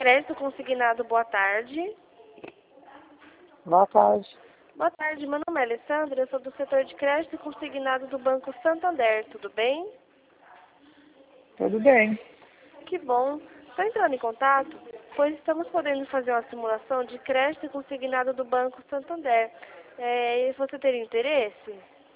Crédito Consignado, boa tarde. Boa tarde. Boa tarde, meu nome é Alessandra, eu sou do setor de crédito consignado do Banco Santander, tudo bem? Tudo bem. Que bom. Estou entrando em contato, pois estamos podendo fazer uma simulação de crédito consignado do Banco Santander. E você teria interesse?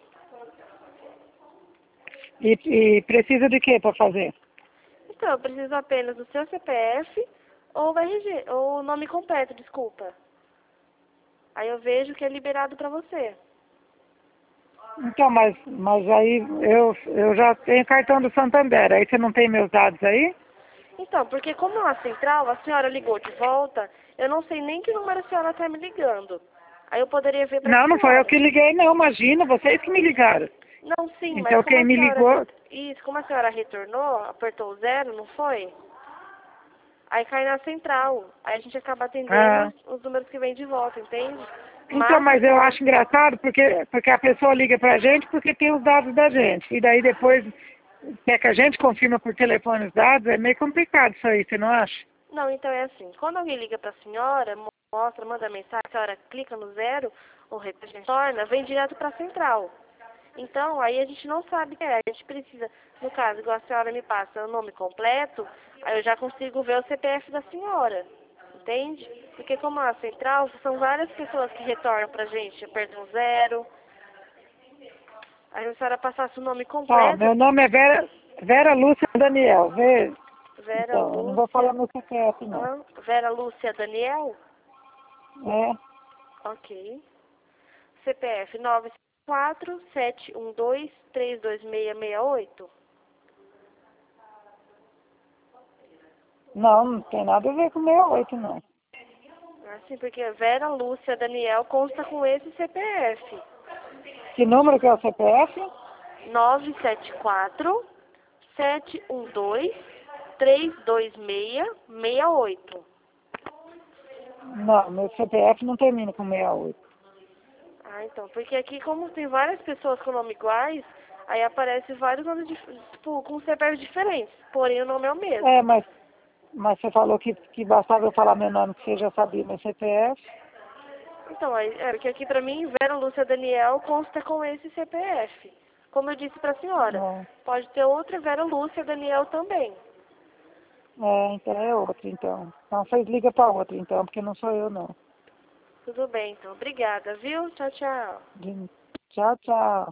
E precisa de quê para fazer? Então, eu preciso apenas do seu CPF ou RG, ou nome completo, desculpa. Aí eu vejo que é liberado para você. Então, mas aí eu já tenho cartão do Santander, aí você não tem meus dados aí? Então, porque como é uma central, a senhora ligou de volta, eu não sei nem que número a senhora está me ligando. Aí eu poderia ver para a Não, não foi eu senhora. que liguei não, imagina, vocês que me ligaram. Não, sim, mas Então como quem a me senhora... ligou, Isso, como a senhora retornou, apertou o 0, não foi? Aí cai na central. Aí a gente acaba atendendo ah, os números que vêm de volta, entende? então, Mas a mas eu senhora... acho engraçado porque a pessoa liga pra gente porque tem os dados da gente. E daí depois quer que a gente confirma por telefone os dados, é meio complicado isso aí, você não acha? Não, então é assim, quando alguém liga para a senhora, mostra, manda mensagem, a senhora clica no 0, o retorna, vem direto para a central. Então, aí a gente não sabe quem é. A gente precisa, no caso, igual a senhora me passa o nome completo, aí eu já consigo ver o CPF da senhora. Entende? Porque como a central, são várias pessoas que retornam pra gente. Aperta um 0. Aí a senhora passasse o nome Tá, completo, meu nome é Vera Lúcia Daniel, vê? Vera Então, eu não vou falar Lúcia. meu CPF não. Vera Lúcia Daniel? É, Ok. CPF 94712326668. não tem nada a ver com 68 não. Assim, porque Vera Lúcia Daniel consta com esse CPF. Que número que é o CPF? 974-712-32668. Não, meu CPF não termina com 68. Ah, então, porque aqui como tem várias pessoas com nome iguais, aí aparece vários nomes, tipo, com CPF diferentes, porém o nome é o É, mesmo. mas você falou que bastava eu falar meu nome, que você já sabia meu CPF. Então, porque aqui pra mim, Vera Lúcia Daniel consta com esse CPF. Como eu disse pra senhora, Não. pode ter outra Vera Lúcia Daniel também. Então é outra, então. Então vocês ligam para outra, então, porque não sou eu, não. Tudo bem, então. Obrigada, viu? Tchau, tchau. Tchau, tchau.